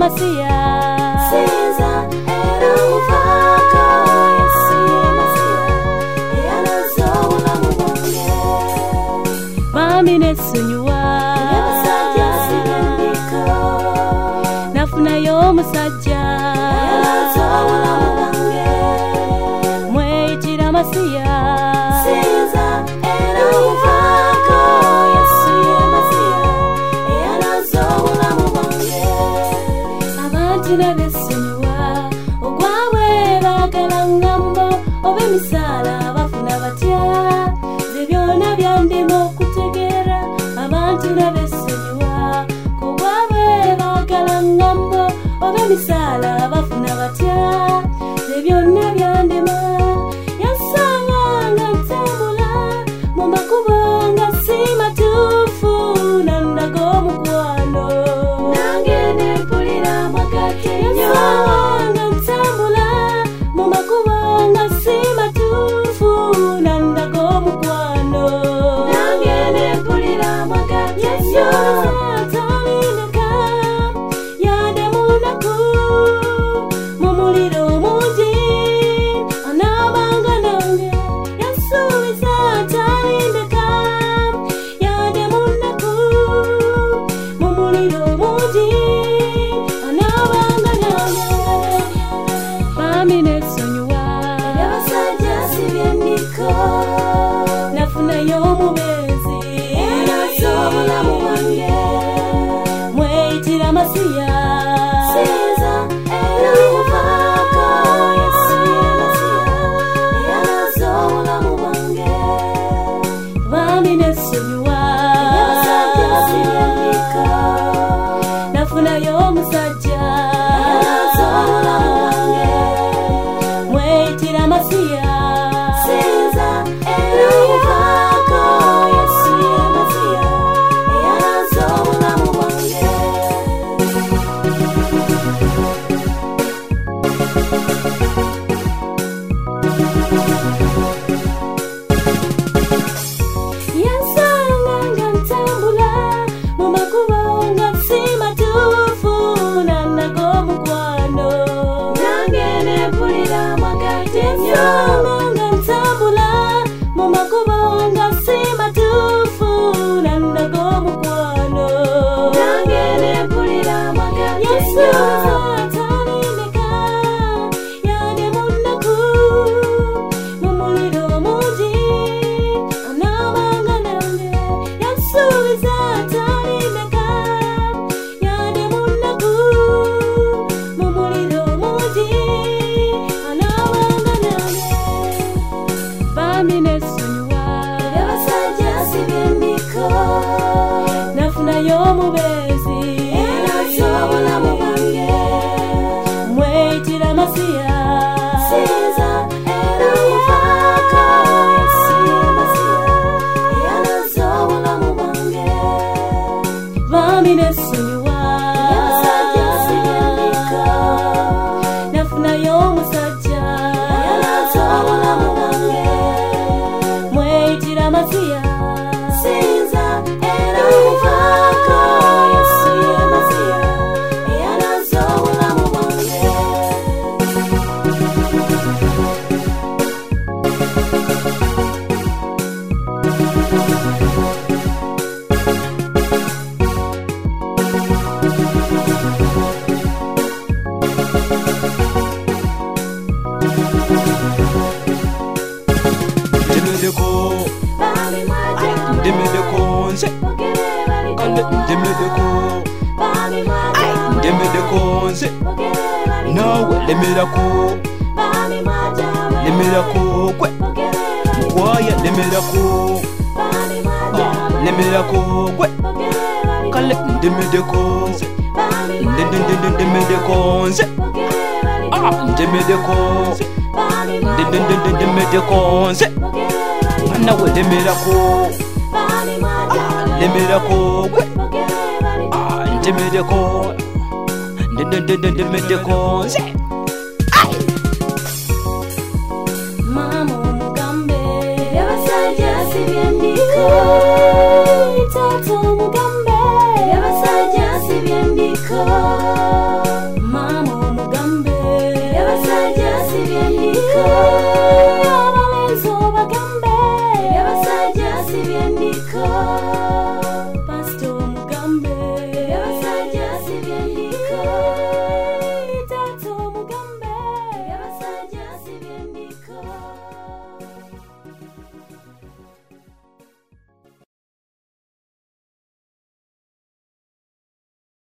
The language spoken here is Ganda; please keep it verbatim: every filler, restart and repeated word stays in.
Masiya Sinza era umuvako yasuye Masiya yanazo ubulamu bwange Bami nesunyuwa Yabasajja sibendiko Nafunayo omusajja yanazo ubulamu bwange Mweyitira Masiya Sinza era umuvako yasuye Masiya yanazo ubulamu bwange Abantu nabesunyuwa ogwawe bagala ngambo oba emisala bafuna batya ze byonna byandema okutegeera abantu nabesunyuwa ogwawe bagala ngambo oba emisala bafuna batya ze byonna byandema yasanga nga ntambula mu makubo nga si matuufu nandaga omukwano nange nempulira amagate nnyo yasanga ntambula mu makubo nga si matuufu nandaga omukwano nange nempulira amagate nnyo atalindeka yade munaku mu muliro mungi anaabanga nange yasuubiza atalindeka yade munaku mu muliro mungi anaabanga nange Bami nesonyiwa Yabasajja sibyendiko nafunayo omubezi yanazo obulamu bwange mweyitira Masiya Sinza era umuvako yasuye Masiya yanazo obulamu bwange Bami nesonyiwa Yabasajja sibyendiko nafunayo omusajja yanazo obulamu bwange mweyitira Masiya Sinza era umuvako yasuye Masiya yanazo obulamu bwange yansanga nga ntambula mu makubo nga si matuufu nandaga omukwano nange nempulira amagate nnyo yansanga nga ntambula mu makubo nga si matuufu nandaga omukwano nange nempulira amagate yasuubiza nnyo atalindeka yade munaku mu muliro mungi anaabanga nange yasuubiza atalindeka yade munaku mu muliro mungi anaabanga nange Bami nesonyiwa Yabasajja sibyendiko nafunayo omubezi yanazo obulamu bwange mweyitira Masiya Sinza era umuvako yasuye Masiya yanazo obulamu bwange Bami nesonyiwa Yabasajja sibyendiko nafunayo omusajja yanazo obulamu bwange mweyitira Masiya Sinza era umuvako yasuye Masiya yanazo obulamu bwange Ndemedeko, Bami mwajja ndemedeko nze, bogere baliko kale ndemedeko, Bami mwajja ndemedeko nze, bogere baliko nawe lemerako, Bami mwajja lemerako gwe, bogere baliko mukwaya lemerako, Bami mwajja ah, lemerako gwe, bogere baliko kale ndemedeko nze, Bami nde nde mwajja nde ndemedeko nze, bogere baliko ah, ndemedeko nze, Bami nde nde mwajja nde ndemedeko nze, bogere baliko nawe lemerako, Bami mwajja ah, lemerako gwe, bogere baliko ah, ndemedeko, nde nde nde nde ndemedeko nze. Mama omugambe Yabasajja sibyendiko